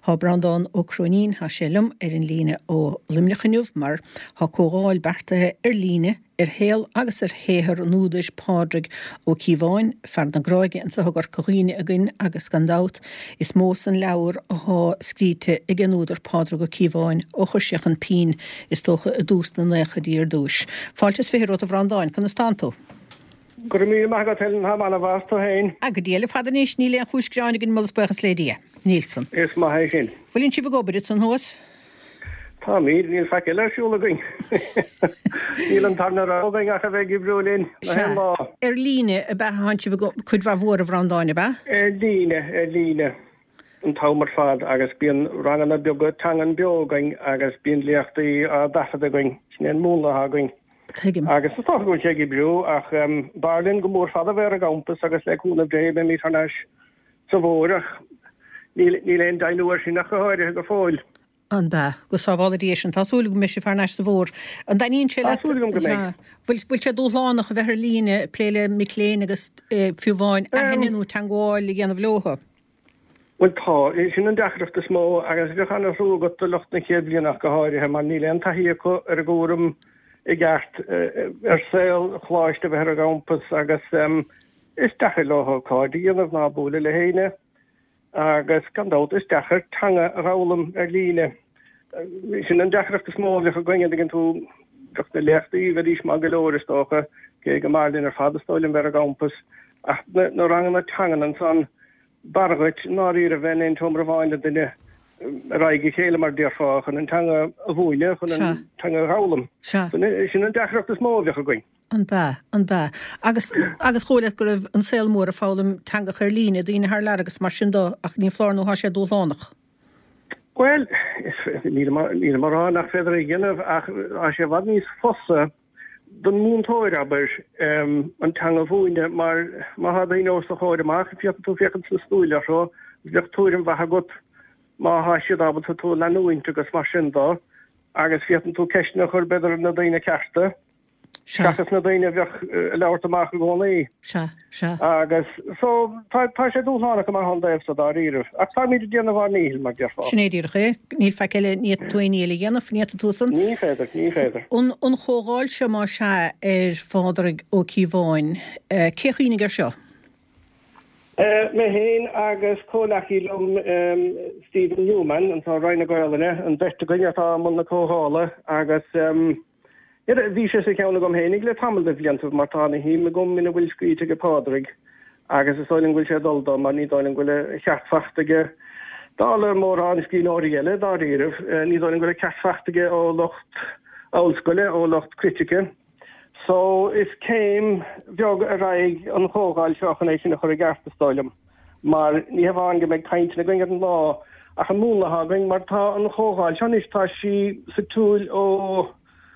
Tá Brandán ó Cronín ha sellum in líne ó limnechaniuh mar ha cógáil bertathe líne héal agus héhar núdais pádrig ó Cíbháin fer na gráige an sa gur coghine agin agus gandát is mós an leabhar há scríte ag an údar pádrig ó Cíbháin ó chuiseach an pín is tócha a dús na necha dír dúis. Fáiltas féhir ó a Bhrandáin chun stantó. Gur mí mágad helen ha man a bhasta hain. Aga díle fadanéis níle an chúisgráinnig in Mulsbechas lédia. Nílson. Is má hain. Fulín si bhgóberit san hós? Tá mí níl feice leisiúla going. Níl an tarna rábhain a bheith gibrúlinn. Líne a bheit haint chud bhar mhór a Bhrandáin ba? Líne. An támar fad agus bíon rangan a beag tangan beogain agus bíon leachtaí a dafad a going. Snéan múla ha going. Agus tá go sé gibrú ach barlinn go mór fada bhar a gampas agus le cúna dé be mí tarnas sa bhórach. Níl ein dainúir sin nach goáide go fáil. An ba, go sábháladíéis an tásúla go meisi fearneis sa bhór. An daíonn sé bhfuil sé dúlánach a bheithar líne pléile miléin agus fiúháin a henú tangáil i ghéanamh lótha. Well tá, sin an dechrachta smó agus bhechan rú go do locht na chéadblianach go háirithe mar níl an taíocha ar a gúrum I gart saoil chláiste bheith a gampas agus is dechar lotha cáidí dhéanamh ná búla le héine agus gandát is dechar tanga rálam ar líne. Sin an dechrachta smó le go gine gin tú na leachtaí bheit ís má go leir tócha cé go marlinn ar fadastáilin bheith a gampas ach nó rangan na tangan an san bargait náí a bhein in tomra bháinna duine raigi chéile mar dearfáchan an tanga a bhúile chun an tanga rálam. Sin an dechrachtas móbheach a going. An ba. Agus chóilead go raibh an saolmór a fálam tanga chuir líne dtíine thar learagus mar sin dó ach ní flárnú há sé dúlánach. Well, níl mar ránach féidir a gginmh ach a sé bhd níos fosa don múntóir aber an tanga bhúine mar ha daon ós a cháide mar tú fechan sa stúile seo bheith túirim bheit got má ha siad abal tú leúinte agus mar sin dá agus fiatan tú ceisna chur beidir na daine ceasta Chachas na daine bheith leabhart amach go gcónaí. Agus so tá sé dúlánach mar hondaibh sa dá riirih. Ach tá míidir déanamh níl mar dearfá. Sinnéidir ché, níl feiceile níiad tuaíile dhéanamh níiad túsan? Ní féidir. An chógáil se má se ar fádraigh ó Cíbháin. Céchuoinnig ar seo? Me héin agus cólachílum Stephen Newman an tá Ryan Gairlane an beste goinetá mun na cóhála agus bhí sé sé ceanna gom hénig le tamil de bhliantah martána hí me gom mina bhfuil scríte go pádraig agus is áilin bhfuil sé dulda mar ní dáilin bhfuil cheartfachtaige dála mór an scín áirile dá riirih ní dáilin bhfuil ceartfachtaige ó locht áilscoile ó locht critike. So is céim bheag a raig an chógáil seochan éis sin a chur a gartastáilm, mar ní heh ange meid caint na gingad an lá ach an múla haing mar tá an chógáil sean is tá si sa túil ó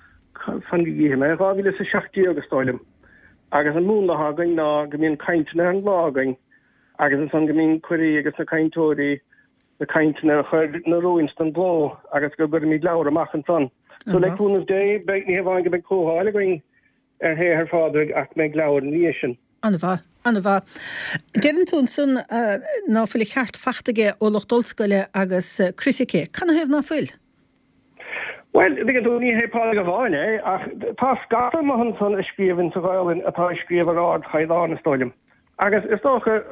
fan gíime ráhíle sa 16 agus stáilm. Agus an múla haing ná go míon caintna an lágaing agus an san go míon cuirí agus na caintóirí na caintna chuir na roinstan bló agus go gur míid leabhar amach an san. So le túnmh dé beag ní heh ange meid cóháil going her fádraig ach meid leabhar an líéisin. Anna bha. Déan tún san ná fuil cheart fachtaige ó Lochtdulscoile agus Crisicé. Canna hebh ná fuil? Well, digin tú ní hépá go bháin ach tá scata mahan san a scríomhann sa bhhailinn atá scríomh rád chaidán na stáilm. Agus is tócha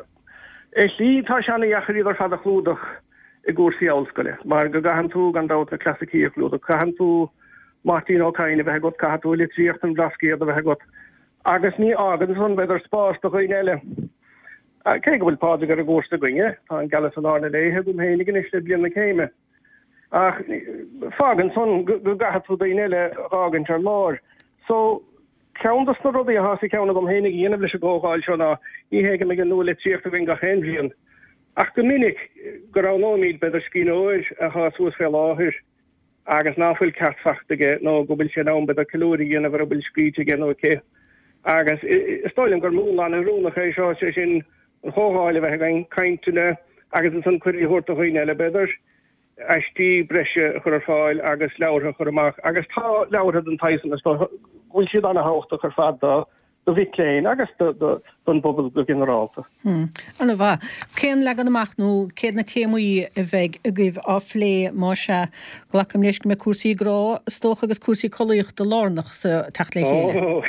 lí tá seanna dheacharíidir fad a chlúdach i gúrsaí áilscoile, mar go gahan tú gandát na clasicí a chlúdach, gahan tú Martin O'Kane bheit got catú le tríocht an blascéad a bheit got. Agus ní agan san beidir spás do chuoin eile. Cé go bhfuil pádraig ar a gcósta goinge, tá an galas an ána léthe gom hénig is le blian na céime. Ach fágan son go gahatú daon eile ágan tar lár. So ceantas na rudaí a hasí ceanna gom hénig dhéanamh leis a ggógáil seo ná ní héige me an nua le tríocht a bhain ga chéimhíon. Ach go minic go ránóid beidir cín óir a hasús fé láthir. Agus náfuil ceartfachtaige nó go bhfuil sé ná beidir calóí dhéanamh ar bhfuil scríte gin ó cé. Agus stáilm gur múla an rúnach é seo sé sin an chógáile bheith an caintúna agus an san cuirí thuirta chuoine eile beidir eistí breise chur fáil agus leabhartha chur amach agus tá leabhartha an taisan bhfuil siad anna háachta chur fadda bhí agus don bobbal go generalta. An bha cén le an amachnú céad na témaí a bheith a gcuibh á phlé má se glacham leis me cuasaí grá stocha agus cuasaí choíocht de lánach sa tacht le chéile.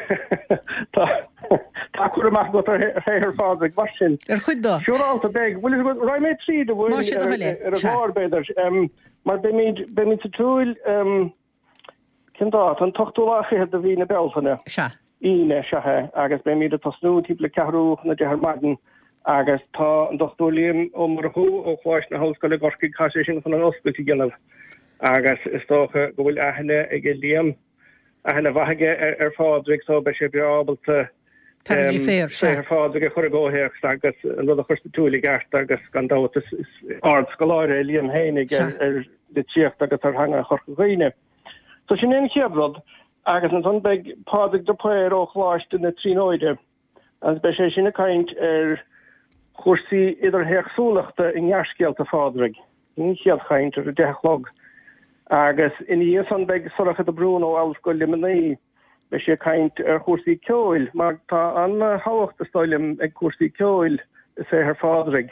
Tá chu amach go féir fádraigh mar sin. Chudá. Siúrálta beg, bhfuil raimid tríd a bhfuil ar bhárbéidir. Mar be míid sa túil cindá an tochtúlacha a bhí na belfanna. Íne sethe agus be míad a tasnú típla cehrúch na dehar maden agus tá an dochtúlíon ó marthú ó chláis na hoscoile gorcaí caiise sin fan an osscoiltí ginmh. Agus is tócha go bhfuil aithne ag líam aithne bhaige ar fádraigh so be sé beábalta fér fádraigh a chur ggóhéach agus an rud a chusta túla gart agus gan dátas ard scoláire líam hénig ar de tíocht agus ar hanga chorcha ghaoine. So sin éon cheabrod agus an beg pádraigh do péir ó chláiste na tríóide agus be sé sinna caint ar chuirsaí idir heachsúlachta in nearscéalta fádraigh. Ní chiad chaint ar a dechlog. Agus in íos an beg sorcha a brún ó alscoil limaní be sé caint ar chuirsaí ceoil, mar tá an háhacht a stoilm ag cuirsaí ceoil is é ar fádraigh.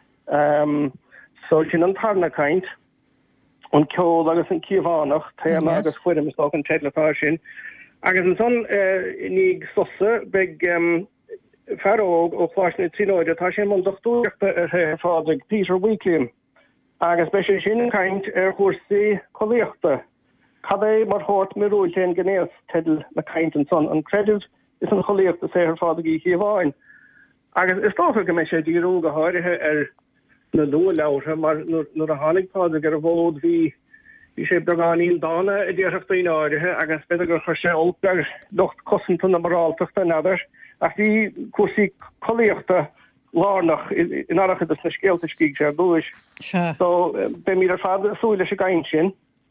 So sin an tarna caint an ceol agus an cíomhánach téama agus fuidim is an tedlatá sin. Agus an son níg sosa beg ferróg ó chláisna tríóide tá sé man dochtúachta ar fádraigh Peter Weekliam. Agus be sé sin an caint ar chuirsaí choíochta. Cad é mar thót mirúil téan gnéas tedal na caint an son an credit is an choíochta sé ar fádraigh cíomháin. Agus is tócha go mé sé díú go háirithe ar na lu leir mar nuair a hánigpádraigh ar a bhód hí sé beganín dána a ddéireachtaí áirithe agus beidir gur chu sé oltar docht cosanta na marálteachta nadidir ach bhí cuasaí choíochta lánach in áireachad na scéalta scíg sé dúis. So be mí ar fad súile sé gaint sin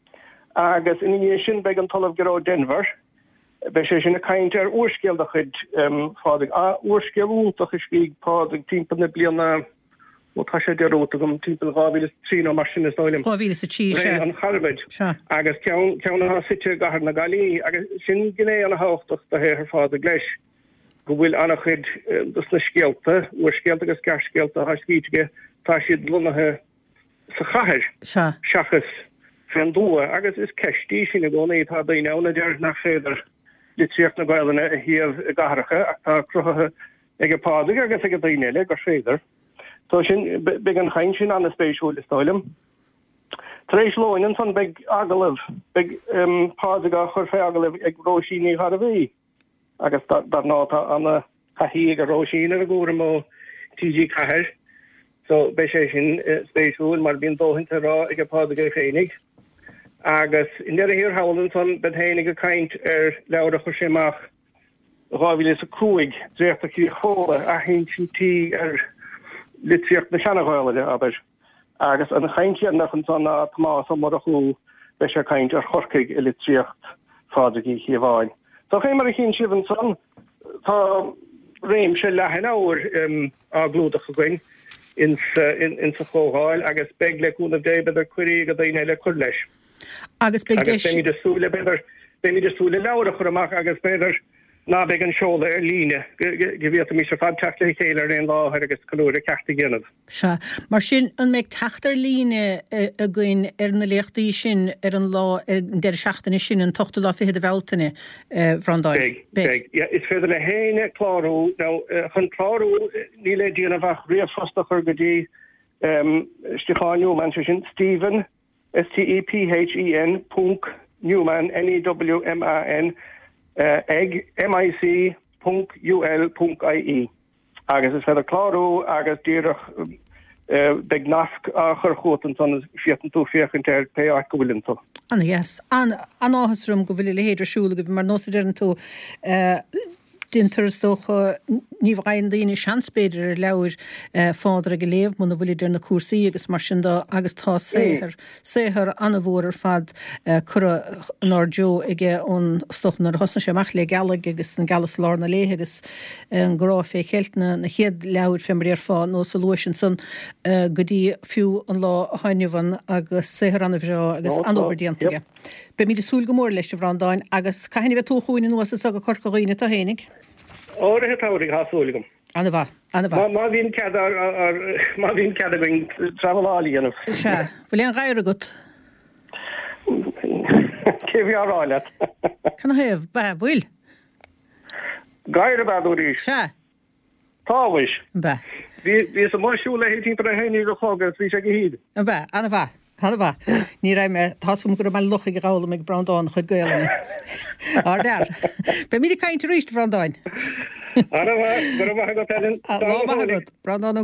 agus in sin beag an talamh gorá Denver be sé sin na caint ar uorscéaldachid fádraigh uorscéalúntaach is scíg pádraigh timp na bliana tá sé deróta gom timppel 2003 mar sin is stoilm. 2003 an Harvard. Agus ceanna site gahar na galí agus sin gné an háchtach a héir fád a gleis. Go bhfuil annachid dus na scéalta, uair scéalta agus cearcéalta a scíige tá siad lunathe sa chathir. Seachas fan dua agus is ceistí sin a gcónaí tá daoine na deir nach féidir litríocht na gaiilena a híamh gaharacha ach tá cruthathe ag a pádraigh agus ag a daoine gur féidir. So sin big an chain sin an a spéisiúil is stoilm. Taréis loin an son big agalah, big pádraigh chur fé agalah ag róisíní har a bhí. Agus dar náta an a caihí ag a róisín ar a gúram ó TG Cahir. So be sé sin spéisiúil mar bíon dóhinnta rá ag a pádraigh chénig. Agus in deir a hir hálan son bed hénig a caint ar leabhar a chur séach ráhíle a cúig dréachta cí chóla a hén sin tí ar litríocht na seanahile aber agus an chaintí nach an san má mar a chuú be sé caint ar chorcaig i litríocht fádraigh cíomháin. Tá ché mar a chin sibh an san tá réim se lehan áir a glúdach goin in sa chóháil agus beg leúna débed ar cuirí go daine le chur leis. Agus be mí desúle leir a chur amach agus beidir ná be an seola ar líne gohíad mí se fad teachta chéile ar an láthir agus choúir a ceachta ggéanamh. Se mar sin an méid teachtar líne a gcuin ar na léochtaí sin ar an lá deir seachtainna sin an tochtú lá fihead a bhhailtainna Bhrondáil. Is féidir le héine chlárú chun chlárú ní le díanamh riamhfostach ar go dtí Stefániu man sin Stephen STEPHEN Newman NEWMAN ag mic.ul.ie agus is féidir chlárú agus díirech beg nasc a chur chótan san fiatan tú fiochantéir pe go bhfuiln tú. Anna yes, an áhasrum go bhfuil le héidir siúla go bhí mar nóidir tú dintar stocha ní bhhain daoine seanspéidir ar leabhar fádraigh go léamh muna bhfuil idir na cuasaí agus mar sin agus tá séthar anna bhór ar fad chur an ardeo ige ón stochnar hosna séach le galag agus an galas lár na léthe agus an grá fé chéiltna na chéad leabhar fémar ar fá nó sa luisisin san go dtí fiú an lá hainneamhan agus séthar anna bhrá agus anóbardíantaige. Be mí de súil go mór leis Bhrondáin agus caiinna bheith túchaoine nuas a go corcaíine tá hénig. Áirithe táirigh hasúlagam. Anna bha. Má bhín cead going traveláí anmh. Se, bhfuil an gaiir agat. Cé bhí áráile. Can heh bhfuil? Gaiir badúí. Se, Táhais. ba. Bhí sa maisiúla hétí pre héine go fágus bhí sé go híd. Ba, Anna bha. Ní raim me tasúm gur me lucha go gála me Brandán chud gailena. Ar der. Be mí caiint ríist Brandáin. Brandán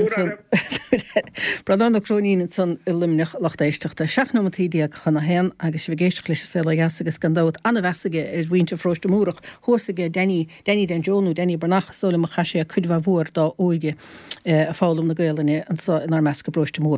Crónín san limnech lechtéisteachta. Seach nó tíideag chuna hen agus bhí géiste lei sé le agus gandát anna bheige bhhainte frosta múach thusaige Denny den Johnú Denny Bernach sola a chaise a chudbh mhór dá óige a fálam na gailene an nar measca brosta múra.